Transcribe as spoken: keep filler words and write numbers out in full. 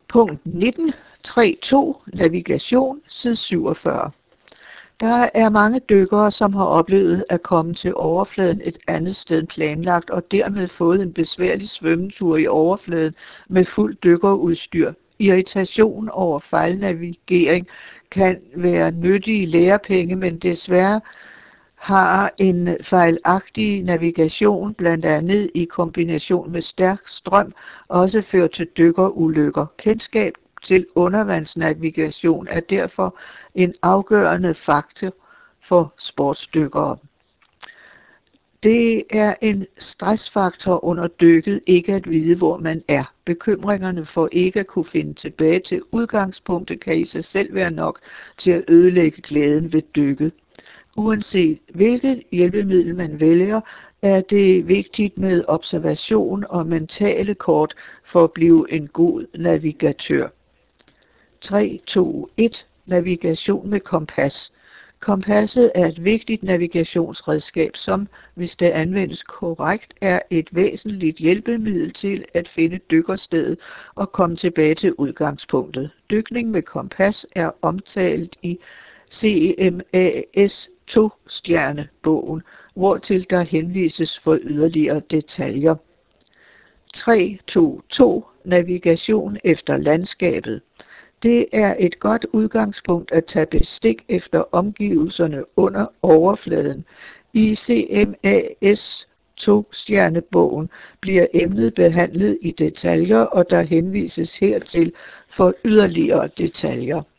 Punkt nitten tre punkt to Navigation, side syvogfyrre. Der er mange dykkere, som har oplevet at komme til overfladen et andet sted end planlagt og dermed fået en besværlig svømmetur i overfladen med fuld dykkerudstyr. Irritation over fejlnavigering kan være nyttige lærepenge, men desværre har en fejlagtig navigation, blandt andet i kombination med stærk strøm, også ført til dykkerulykker. Kendskab til undervandsnavigation er derfor en afgørende faktor for sportsdykkere. Det er en stressfaktor under dykket ikke at vide, hvor man er. Bekymringerne for ikke at kunne finde tilbage til udgangspunktet kan i sig selv være nok til at ødelægge glæden ved dykket. Uanset hvilket hjælpemiddel man vælger, er det vigtigt med observation og mentale kort for at blive en god navigatør. tre punkt to punkt et Navigation med kompas. Kompasset er et vigtigt navigationsredskab, som, hvis det anvendes korrekt, er et væsentligt hjælpemiddel til at finde dykkerstedet og komme tilbage til udgangspunktet. Dykning med kompas er omtalt i C M A S to-stjernebogen, hvortil der henvises for yderligere detaljer. tre punkt to punkt to Navigation efter landskabet. Det er et godt udgangspunkt at tage bestik efter omgivelserne under overfladen. I C M A S to-stjernebogen bliver emnet behandlet i detaljer, og der henvises hertil for yderligere detaljer.